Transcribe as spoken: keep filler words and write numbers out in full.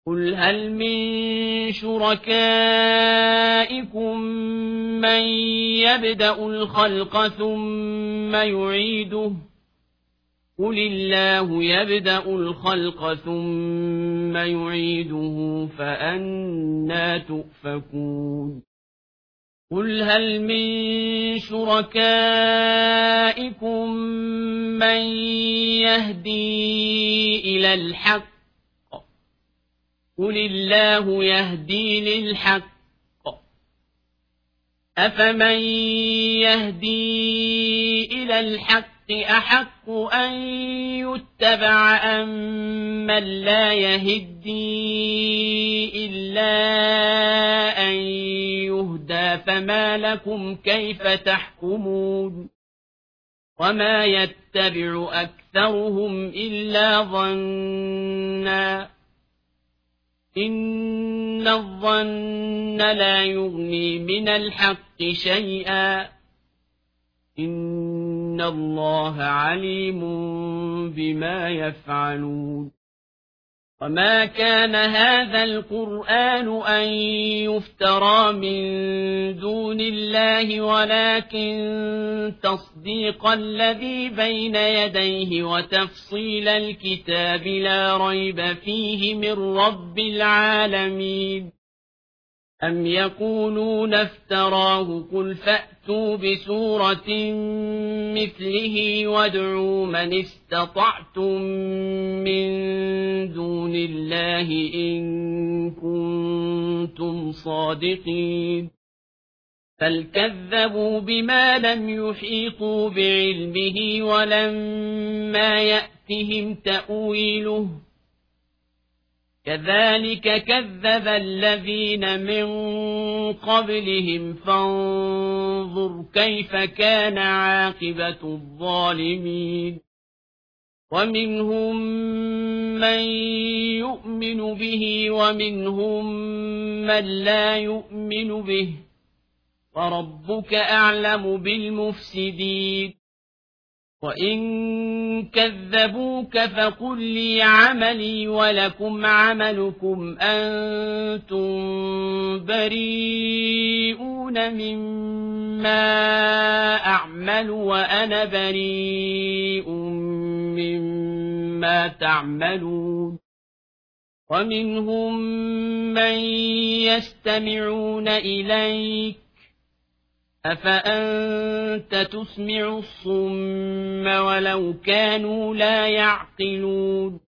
قل هل من شركائكم من يبدأ الخلق ثم يعيده قل الله يبدأ الخلق ثم يعيده فأنى تؤفكون قل هل من شركائكم من يهدي إلى الحق قل الله يهدي للحق أفمن يهدي إلى الحق أحق أن يتبع أم من لا يهدي إلا أن يهدى فما لكم كيف تحكمون وما يتبع أكثرهم إلا ظنا إن الظن لا يغني من الحق شيئا إن الله عليم بما يفعلون وما كان هذا القرآن أن يفترى من دون الله ولكن تصديق الذي بين يديه وتفصيل الكتاب لا ريب فيه من رب العالمين أم يقولون افتراه قل فأتوا بسورة مثله وادعوا من استطعتم من دون الله إن كنتم صادقين بل كذبوا بما لم يحيطوا بعلمه ولما يأتهم تأويله كذلك كذب الذين من قبلهم فانظر كيف كان عاقبة الظالمين ومنهم من يؤمن به ومنهم من لا يؤمن به وربك أعلم بالمفسدين وإن كذبوك فقل لي عملي ولكم عملكم أنتم بريئون مما أعمل وأنا بريء مما تعملون ومنهم من يستمعون إليك أفأنت تسمع الصم ولو كانوا لا يعقلون